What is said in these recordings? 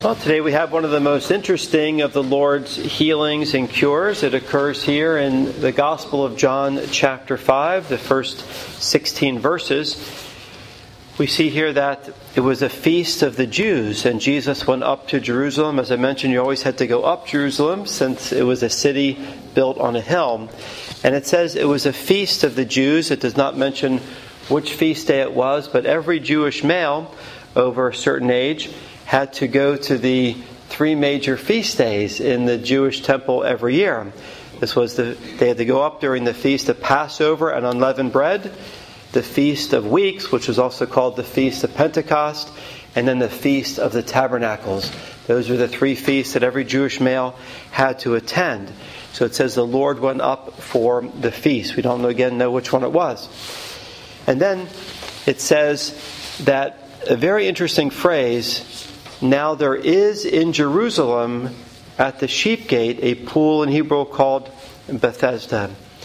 Well, today we have one of the most interesting of the Lord's healings and cures. It occurs here in the Gospel of John chapter 5, the first 16 verses. We see here that it was a feast of the Jews, and Jesus went up to Jerusalem. As I mentioned, you always had to go up Jerusalem since it was a city built on a hill. And it says it was a feast of the Jews. It does not mention which feast day it was, but every Jewish male over a certain age had to go to the three major feast days in the Jewish temple every year. They had to go up during the feast of Passover and unleavened bread, the Feast of Weeks, which was also called the Feast of Pentecost, and then the Feast of the Tabernacles. Those were the three feasts that every Jewish male had to attend. So it says the Lord went up for the feast. We don't know which one it was. And then it says that a very interesting phrase, "Now there is in Jerusalem at the sheep gate a pool in Hebrew called Bethesda."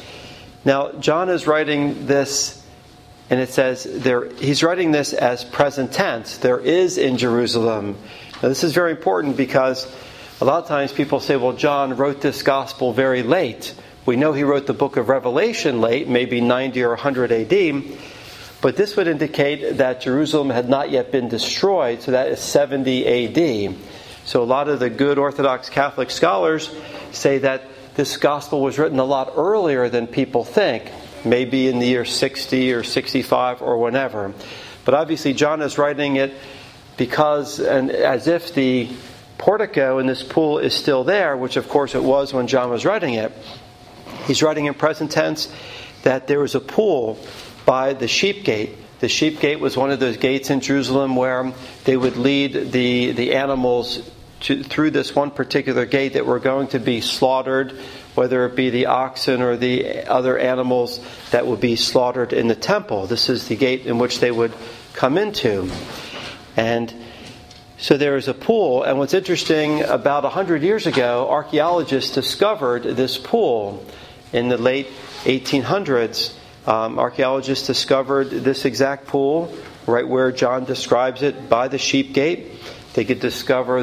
Now John is writing this, and it says he's writing this as present tense. There is in Jerusalem. Now this is very important because a lot of times people say, well, John wrote this gospel very late. We know he wrote the book of Revelation late, maybe 90 or 100 AD. But this would indicate that Jerusalem had not yet been destroyed, so that is 70 AD. So a lot of the good Orthodox Catholic scholars say that this gospel was written a lot earlier than people think, maybe in the year 60 or 65 or whenever. But obviously John is writing it because, and as if the portico in this pool is still there, which of course it was when John was writing it. He's writing in present tense that there was a pool by the sheep gate. The sheep gate was one of those gates in Jerusalem where they would lead the animals through this one particular gate that were going to be slaughtered, whether it be the oxen or the other animals that would be slaughtered in the temple. This is the gate in which they would come into. And so there is a pool, and what's interesting, about 100 years ago, archaeologists discovered this pool in the late 1800s. Archaeologists discovered this exact pool right where John describes it by the sheep gate. They could discover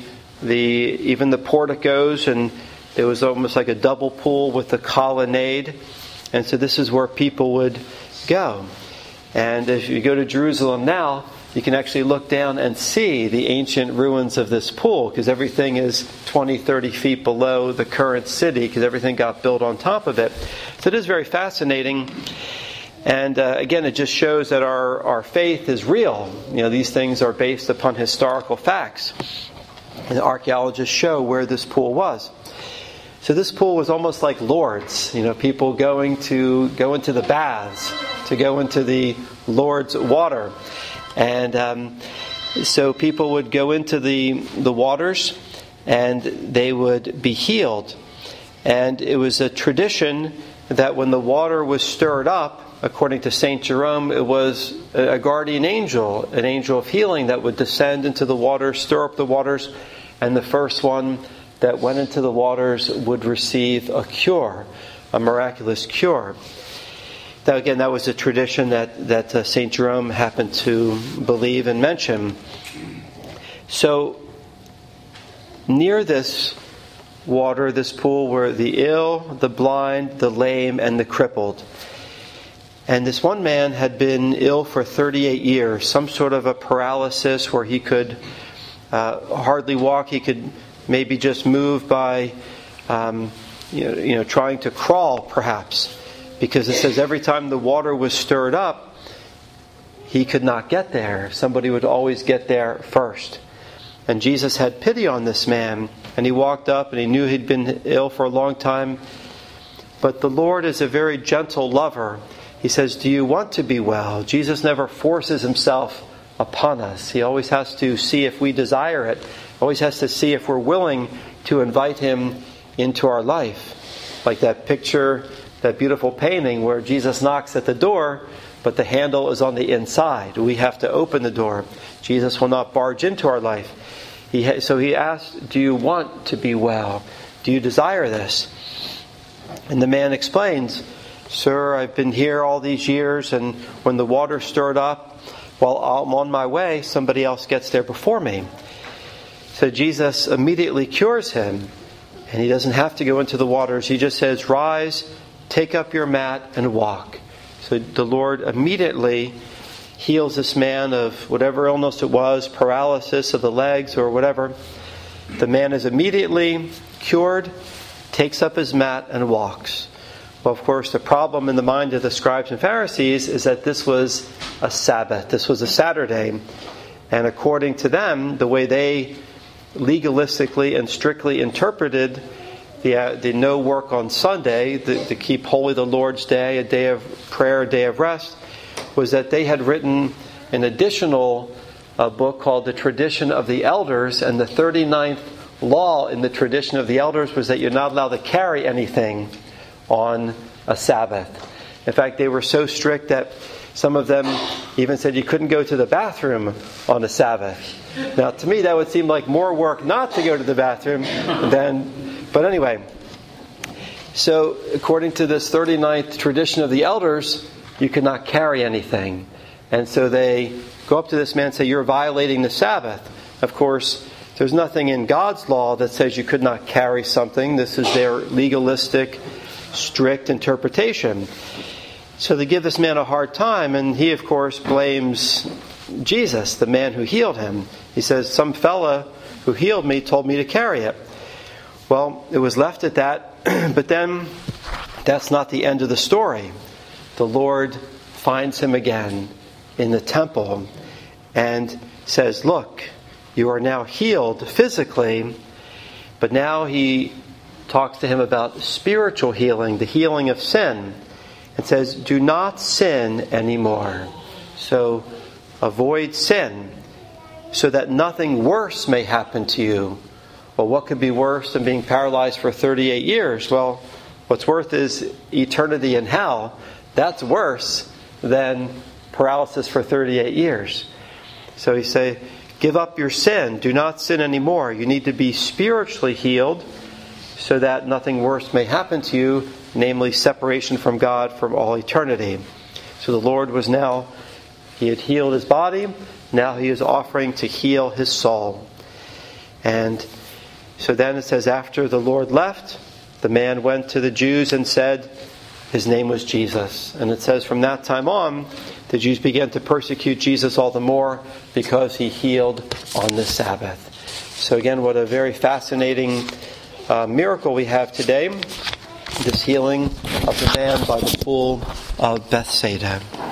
even the porticos, and it was almost like a double pool with a colonnade. And so this is where people would go. And if you go to Jerusalem now, you can actually look down and see the ancient ruins of this pool, because everything is 20, 30 feet below the current city, because everything got built on top of it. So it is very fascinating. And again, it just shows that our faith is real. These things are based upon historical facts. And the archaeologists show where this pool was. So this pool was almost like Lourdes. People going to go into the baths, to go into the Lord's water. And so people would go into the waters and they would be healed. And it was a tradition that when the water was stirred up, according to St. Jerome, it was a guardian angel, an angel of healing that would descend into the water, stir up the waters, and the first one that went into the waters would receive a cure, a miraculous cure. Now, again, that was a tradition that St. Jerome happened to believe and mention. So, near this water, this pool, were the ill, the blind, the lame, and the crippled. And this one man had been ill for 38 years, some sort of a paralysis where he could hardly walk. He could maybe just move by, trying to crawl, perhaps. Because it says every time the water was stirred up, he could not get there. Somebody would always get there first. And Jesus had pity on this man. And he walked up and he knew he'd been ill for a long time. But the Lord is a very gentle lover. He says, "Do you want to be well?" Jesus never forces himself upon us. He always has to see if we desire it. Always has to see if we're willing to invite him into our life. Like that picture, that beautiful painting where Jesus knocks at the door, but the handle is on the inside. We have to open the door. Jesus will not barge into our life. So he asked, "Do you want to be well? Do you desire this?" And the man explains, "Sir, I've been here all these years, and when the water stirred up, while I'm on my way, somebody else gets there before me." So Jesus immediately cures him, and he doesn't have to go into the waters. He just says, "Rise, take up your mat, and walk." So the Lord immediately heals this man of whatever illness it was, paralysis of the legs or whatever. The man is immediately cured, takes up his mat, and walks. Well, of course, the problem in the mind of the scribes and Pharisees is that this was a Sabbath. This was a Saturday. And according to them, the way they legalistically and strictly interpreted the no work on Sunday, to keep holy the Lord's Day, a day of prayer, a day of rest, was that they had written an additional book called the Tradition of the Elders, and the 39th law in the Tradition of the Elders was that you're not allowed to carry anything on a Sabbath. In fact, they were so strict that some of them even said you couldn't go to the bathroom on a Sabbath. Now, to me, that would seem like more work not to go to the bathroom than... But anyway, so according to this 39th Tradition of the Elders, you could not carry anything. And so they go up to this man and say, "You're violating the Sabbath." Of course, there's nothing in God's law that says you could not carry something. This is their legalistic, strict interpretation. So they give this man a hard time, and he, of course, blames Jesus, the man who healed him. He says, "Some fella who healed me told me to carry it." Well, it was left at that, but then that's not the end of the story. The Lord finds him again in the temple and says, "Look, you are now healed physically," but now he talks to him about spiritual healing, the healing of sin, and says, "Do not sin anymore." So avoid sin so that nothing worse may happen to you. Well, what could be worse than being paralyzed for 38 years? Well, what's worse is eternity in hell. That's worse than paralysis for 38 years. So he say, give up your sin. Do not sin anymore. You need to be spiritually healed so that nothing worse may happen to you, namely separation from God from all eternity. So the Lord was now, he had healed his body. Now he is offering to heal his soul. And so then it says, after the Lord left, the man went to the Jews and said, his name was Jesus. And it says from that time on, the Jews began to persecute Jesus all the more because he healed on the Sabbath. So again, what a very fascinating miracle we have today. This healing of the man by the pool of Bethsaida.